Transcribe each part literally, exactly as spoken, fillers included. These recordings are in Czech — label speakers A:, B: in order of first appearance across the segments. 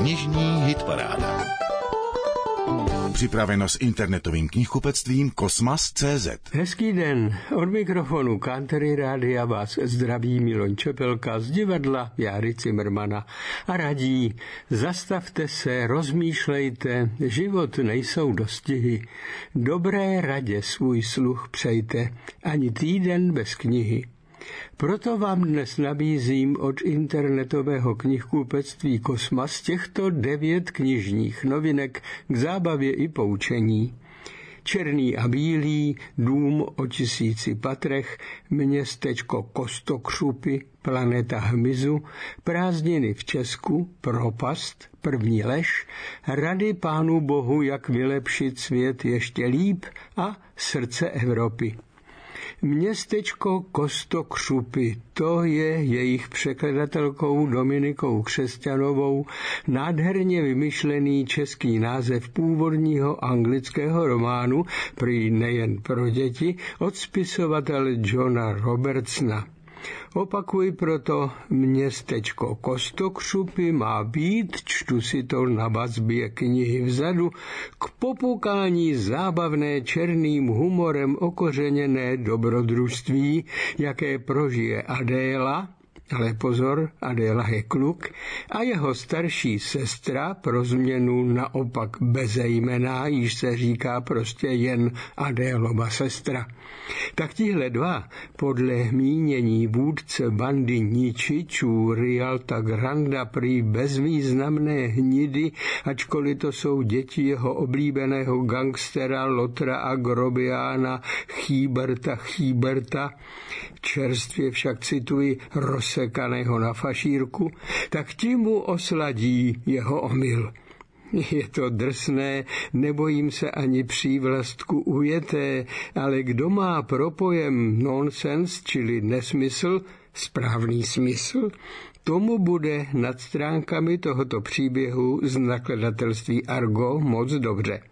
A: Knižní hitparáda. Připraveno s internetovým knihkupectvím Kosmas tečka cé zet.
B: Hezký den, od mikrofonu Country Rádia vás zdraví Miloň Čepelka z divadla Járy Cimrmana a radí: zastavte se, rozmýšlejte, život nejsou dostihy, dobré radě svůj sluch přejte, ani týden bez knihy. Proto vám dnes nabízím od internetového knihkupectví Kosmas těchto devět knižních novinek k zábavě i poučení. Černý a bílý, dům o tisíci patrech, městečko Kostokřupy, planeta hmyzu, prázdniny v Česku, propast, první lež, rady Pánu Bohu, jak vylepšit svět ještě líp a srdce Evropy. Městečko Kostokřupy, to je jejich překladatelkou Dominikou Křesťanovou nádherně vymyšlený český název původního anglického románu, prý nejen pro děti, od spisovatele Johna Robertsona. Opakuji proto, městečko Kostokřupy má být, čtu si to na vazbě knihy vzadu, k popukání zábavné černým humorem okořeněné dobrodružství, jaké prožije Adéla, ale pozor, Adéla je kluk, a jeho starší sestra, pro změnu naopak bezejmenná, již se říká prostě jen Adélova sestra. Tak tihle dva, podle mínění vůdce bandy ničičů Rialta Granda, prý bezvýznamné hnidy, ačkoliv to jsou děti jeho oblíbeného gangstera Lotra a Grobiána Chýberta Chýberta, čerstvě však cituji rozsekaného na fašírku, tak ti mu osladí jeho omyl. Je to drsné, nebojím se ani přívlastku ujeté, ale kdo má pro pojem nonsens, čili nesmysl, správný smysl, tomu bude nad stránkami tohoto příběhu z nakladatelství Argo moc dobře.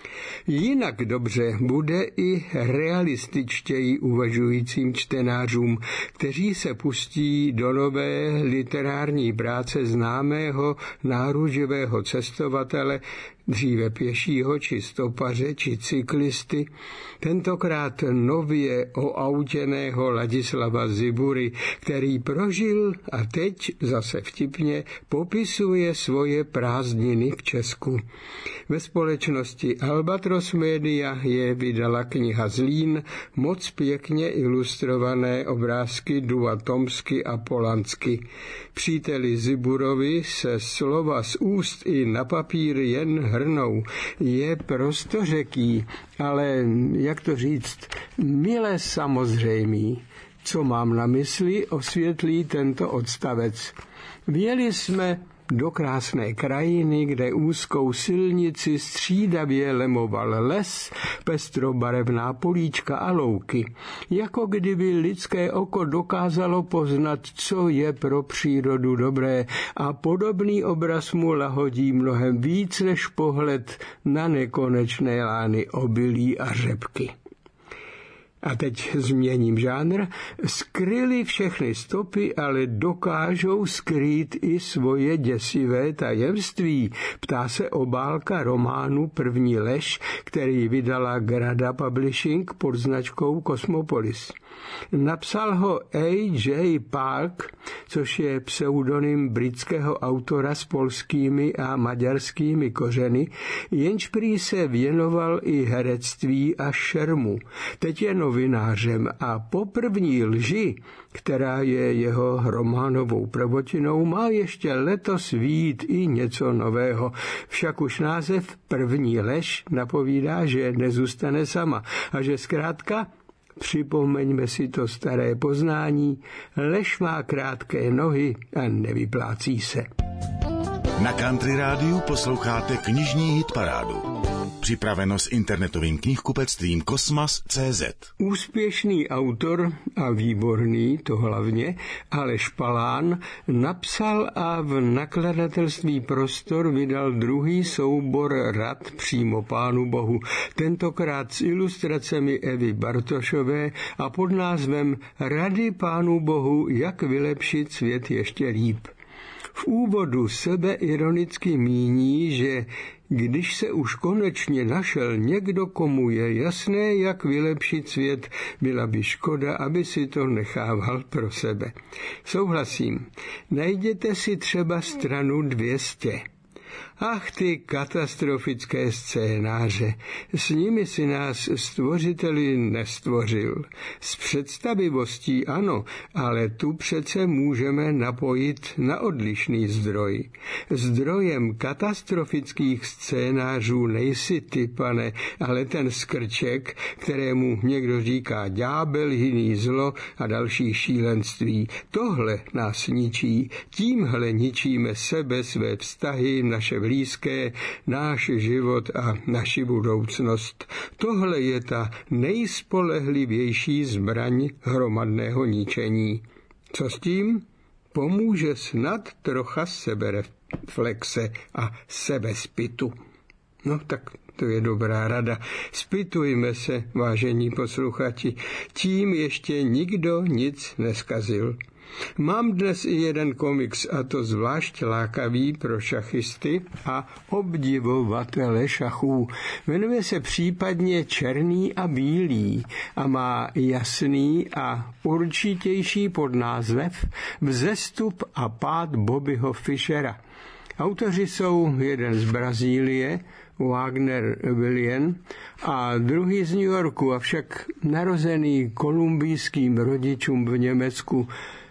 B: Jinak dobře bude i realističtěji uvažujícím čtenářům, kteří se pustí do nové literární práce známého náruživého cestovatele, dříve pěšího, či stopaře, či cyklisty, tentokrát nově oautěného Ladislava Zibury, který prožil a teď zase vtipně popisuje svoje prázdniny v Česku. Ve společnosti Albatros Media je vydala kniha Zlín, moc pěkně ilustrované obrázky Dua Tomsky a Polansky. Příteli Ziburovi se slova z úst i na papír jen hrnou. Je prostořeký, ale jak to říct, mile samozřejmý. Co mám na mysli, osvětlí tento odstavec. Vyjeli jsme do krásné krajiny, kde úzkou silnici střídavě lemoval les, pestrobarevná políčka a louky. Jako kdyby lidské oko dokázalo poznat, co je pro přírodu dobré, a podobný obraz mu lahodí mnohem víc než pohled na nekonečné lány obilí a řepky. A teď změním žánr. Skryli všechny stopy, ale dokážou skrýt i svoje děsivé tajemství. Ptá se obálka románu První lež, který vydala Grada Publishing pod značkou Cosmopolis. Napsal ho A J Park, což je pseudonym britského autora s polskými a maďarskými kořeny, jenž prý se věnoval i herectví a šermu. Teď je novinářem a po první lži, která je jeho románovou prvotinou, má ještě letos vyjít i něco nového. Však už název První lež napovídá, že nezůstane sama a že zkrátka, připomeňme si to staré poznání, lež má krátké nohy a nevyplácí se.
A: Na Country Rádiu posloucháte knižní hitparádu. Připraveno s internetovým knihkupectvím Kosmas tečka cé zet.
B: Úspěšný autor a výborný, to hlavně, Aleš Palán, napsal a v nakladatelství Prostor vydal druhý soubor rad přímo Pánu Bohu, tentokrát s ilustracemi Evy Bartošové a pod názvem Rady Pánu Bohu, jak vylepšit svět ještě líp. V úvodu sebeironicky míní, že když se už konečně našel někdo, komu je jasné, jak vylepšit svět, byla by škoda, aby si to nechával pro sebe. Souhlasím. Najděte si třeba stranu dvě stě. Ach, ty katastrofické scénáře, s nimi si nás stvořiteli nestvořil. S představivostí ano, ale tu přece můžeme napojit na odlišný zdroj. Zdrojem katastrofických scénářů nejsi ty, pane, ale ten skrček, kterému někdo říká ďábel, jiný zlo a další šílenství. Tohle nás ničí, tímhle ničíme sebe, své vztahy, naše blízké, náš život a naši budoucnost. Tohle je ta nejspolehlivější zbraň hromadného ničení. Co s tím? Pomůže snad trocha sebereflexe a sebezpitu. No tak to je dobrá rada. Spitujme se, vážení posluchači, tím ještě nikdo nic neskazil. Mám dnes i jeden komiks, a to zvlášť lákavý pro šachisty a obdivovatele šachů. Jmenuje se případně Černý a bílý a má jasný a určitější podnázev Vzestup a pád Bobbyho Fischera. Autoři jsou jeden z Brazílie, Wagner William, a druhý z New Yorku, avšak narozený kolumbijským rodičům v Německu,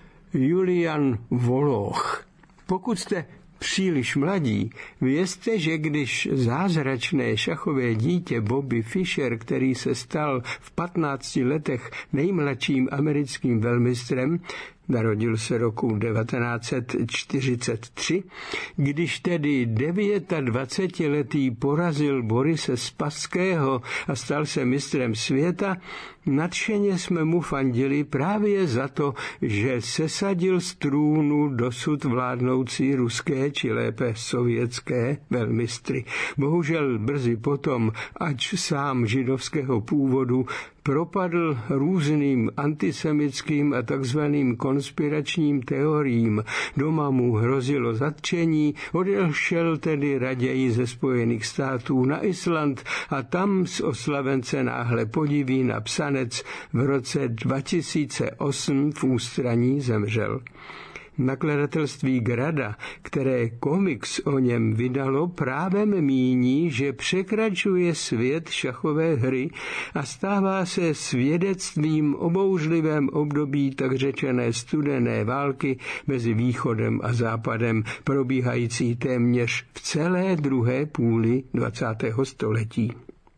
B: Julian Woloch. Pokud jste příliš mladí, vězte, že když zázračné šachové dítě Bobby Fischer, který se stal v patnácti letech nejmladším americkým velmistrem, narodil se roku devatenáct set čtyřicet tři, když tedy dvacetidevětiletý porazil Borise Spasského a stal se mistrem světa, nadšeně jsme mu fandili právě za to, že sesadil z trůnu dosud vládnoucí ruské či lépe sovětské velmistry. Bohužel brzy potom, ač sám židovského původu, propadl různým antisemitským a takzvaným konspiračním teoriím. Doma mu hrozilo zatčení, odešel tedy raději ze Spojených států na Island a tam z oslavence náhle podiví na Psanec v roce dva tisíce osm v ústraní zemřel. Nakladatelství Grada, které komiks o něm vydalo, právem míní, že překračuje svět šachové hry a stává se svědectvím o bouřlivém období tak řečené studené války mezi východem a západem, probíhající téměř v celé druhé půli dvacátého století.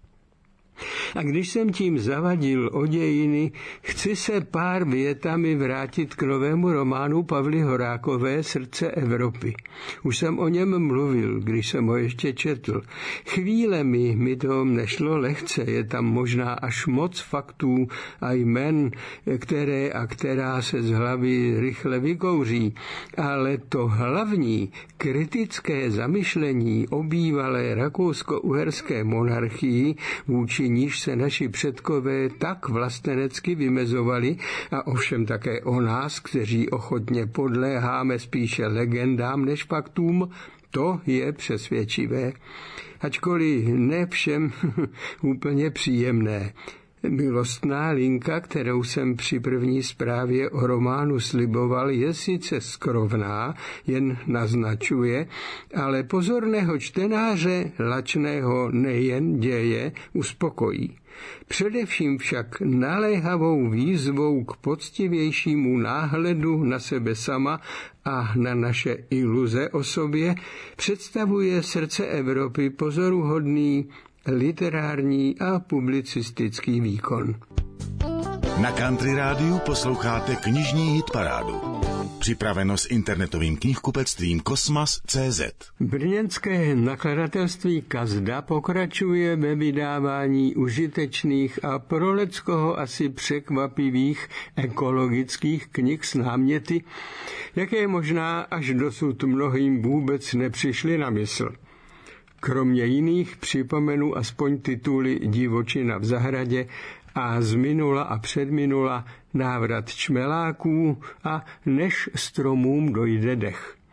B: A když jsem tím zavadil o dějiny, chci se pár větami vrátit k novému románu Pavly Horákové Srdce Evropy. Už jsem o něm mluvil, když jsem ho ještě četl. Chvílemi mi to nešlo lehce, je tam možná až moc faktů a jmen, které a která se z hlavy rychle vykouří, ale to hlavní kritické zamyšlení o bývalé rakousko-uherské monarchii, vůči níž se naši předkové tak vlastenecky vymezovali, a ovšem také o nás, kteří ochotně podléháme spíše legendám než faktům, to je přesvědčivé. Ačkoliv ne všem úplně příjemné. Milostná linka, kterou jsem při první zprávě o románu sliboval, je sice skrovná, jen naznačuje, ale pozorného čtenáře, lačného nejen děje, uspokojí. Především však naléhavou výzvou k poctivějšímu náhledu na sebe sama a na naše iluze o sobě představuje Srdce Evropy pozoruhodný literární a publicistický výkon.
A: Na Country Rádiu posloucháte knižní hitparádu. Připraveno s internetovým knihkupectvím Kosmas tečka cé zet.
B: Brněnské nakladatelství Kazda pokračuje ve vydávání užitečných a pro Leckoho asi překvapivých ekologických knih s náměty, jaké možná až dosud mnohým vůbec nepřišly na mysl. Kromě jiných připomenu aspoň tituly Divočina v zahradě a z minula a předminula Návrat čmeláků a Než stromům dojde dech.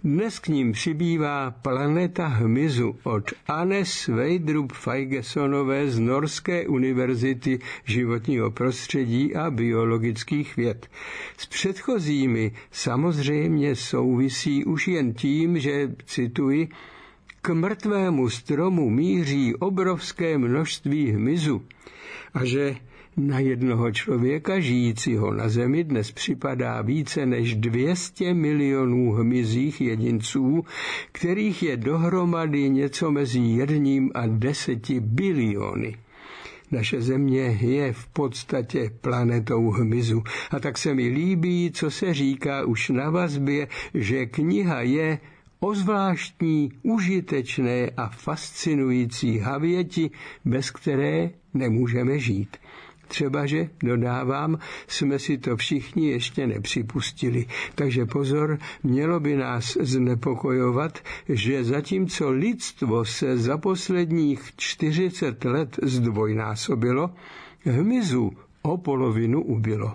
B: Dnes k ním přibývá Planeta hmyzu od Anne Sverdrup Fagesonové z Norské univerzity životního prostředí a biologických věd. S předchozími samozřejmě souvisí už jen tím, že, cituji, k mrtvému stromu míří obrovské množství hmyzu a že na jednoho člověka žijícího na Zemi dnes připadá více než dvě stě milionů hmyzích jedinců, kterých je dohromady něco mezi jedním a deseti biliony. Naše Země je v podstatě planetou hmyzu a tak se mi líbí, co se říká už na vazbě, že kniha je o zvláštní, užitečné a fascinující havěti, bez které nemůžeme žít. Třebaže, dodávám, jsme si to všichni ještě nepřipustili. Takže pozor, mělo by nás znepokojovat, že zatímco lidstvo se za posledních čtyřicet let zdvojnásobilo, hmyzu o polovinu ubylo.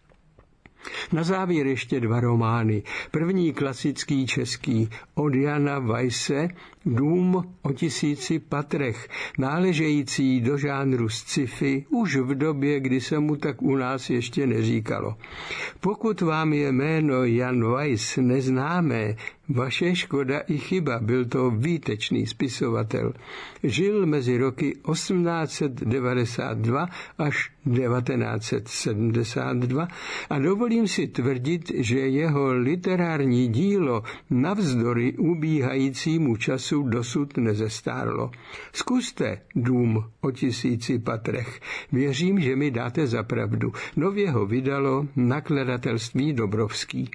B: Na závěr ještě dva romány. První klasický český od Jana Weisse, Dům o tisíci patrech, náležející do žánru sci-fi už v době, kdy se mu tak u nás ještě neříkalo. Pokud vám je jméno Jan Weiss neznámé, vaše škoda i chyba, byl to výtečný spisovatel. Žil mezi roky osmnáct set devadesát dva až devatenáct set sedmdesát dva a dovolím si tvrdit, že jeho literární dílo navzdory ubíhajícímu času dosud nezestárlo. Zkuste Dům o tisíci patrech. Věřím, že mi dáte za pravdu. Nově ho vydalo nakladatelství Dobrovský.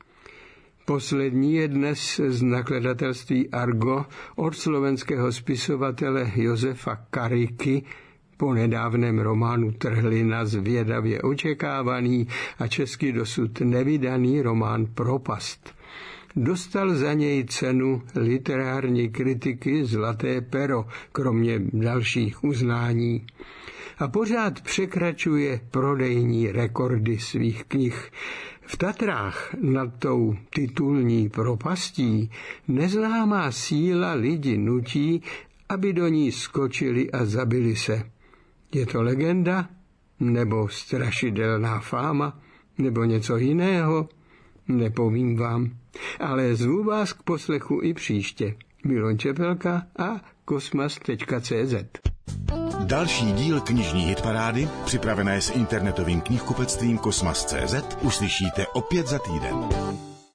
B: Poslední je dnes z nakladatelství Argo od slovenského spisovatele Josefa Kariky, po nedávném románu Trhlina zvědavě očekávaný a česky dosud nevydaný román Propast. Dostal za něj cenu literární kritiky Zlaté pero, kromě dalších uznání. A pořád překračuje prodejní rekordy svých knih. V Tatrách nad tou titulní propastí neznámá síla lidi nutí, aby do ní skočili a zabili se. Je to legenda, nebo strašidelná fáma, nebo něco jiného? Nepovím vám, ale zvu vás k poslechu i příště. Miloň Čepelka a kosmas tečka cé zet.
A: Další díl knižní hitparády, připravené s internetovým knihkupectvím kosmas tečka cé zet, uslyšíte opět za týden.